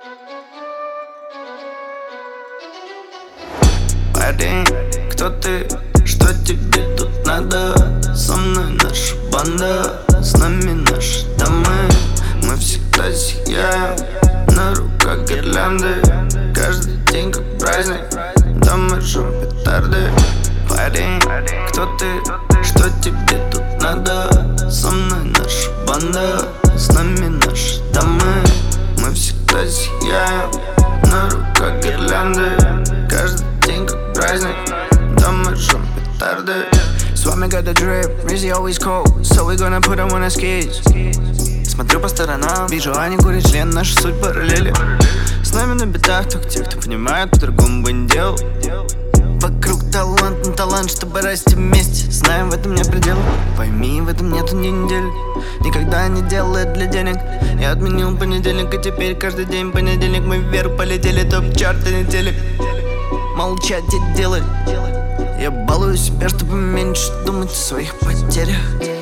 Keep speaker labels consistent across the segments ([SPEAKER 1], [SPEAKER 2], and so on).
[SPEAKER 1] Парень, кто ты? Что тебе тут надо? Со мной наша банда, с нами наши дамы. Мы всегда сияем, на руках гирлянды. Каждый день как праздник, да мы жжем петарды. Парень, кто ты? Что тебе тут надо? Со мной наша банда, с нами наши дамы. Мы всегда сияем, на руках гирлянды. Каждый день как праздник, да мы жжем петарды.
[SPEAKER 2] С вами got the drip, Rizzy always cold, so we gonna put him on a skis. Смотрю по сторонам, вижу, они курят член, наша суть параллели. С нами на битах только те, кто понимает, по-другому бы не делал. Вокруг талант на талант, чтобы расти вместе. Знаем, в этом нет предела. Пойми, в этом нету ни недели. Никогда не делал это для денег. Я отменил понедельник, и теперь каждый день понедельник. Мы вверх полетели, топ-чарты недели. Молчать и делать. Я балую себя, чтобы меньше думать о своих потерях.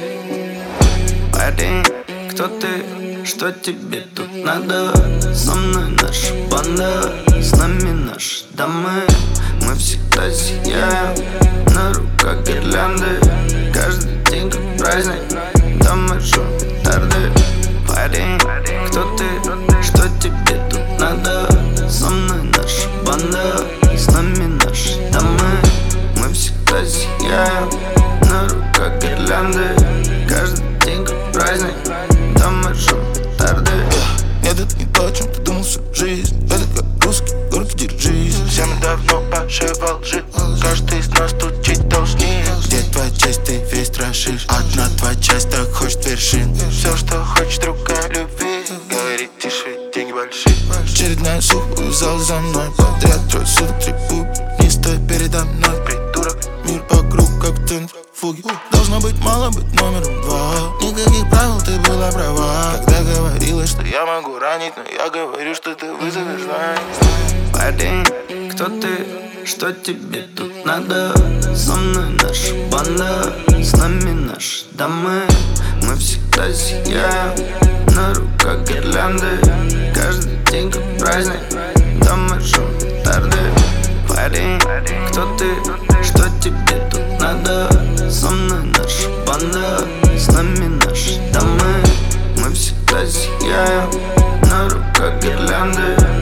[SPEAKER 1] Парень, кто ты? Что тебе тут надо? Со мной наша банда, с нами наши дамы. Мы всегда сияем, на руках гирлянды. Каждый день как праздник, да мы жжем петарды. Парень, кто ты? Что тебе тут надо? Со мной наша банда, с нами наши дамы. Мы всегда сияем, на руках гирлянды. Каждый день как праздник, да мы жжем петарды.
[SPEAKER 3] Нет, это не то, о чем ты думал всю жизнь. Это как русский, в руки держись.
[SPEAKER 4] Все мы давно по шее во лжи. Каждый из нас тут чуть должнее.
[SPEAKER 3] Где твоя часть, ты весь страшишь. Одна твоя часть так хочет вершин.
[SPEAKER 4] Все, что хочет другая любви. Говори тише, деньги большие.
[SPEAKER 3] Очередная сука увязала за мной. Подряд трое суток трепу. Не стой передо мной.
[SPEAKER 4] Придурок.
[SPEAKER 3] Мир вокруг как в центрофуге. Должно быть мало быть номером 2. Никаких правил, ты была права. Когда говорила, что
[SPEAKER 4] Я могу ранить, но я говорю, что ты вызовешь знай.
[SPEAKER 1] Парень, кто ты? Что тебе тут надо? Со мной наша банда, с нами наши дамы. Мы всегда сияем, на руках гирлянды. Каждый день как праздник, да мы жжем петарды. Парень, кто ты? Что тебе тут надо? Со мной наша банда, с нами наши дамы. Мы всегда сияем, на руках гирлянды.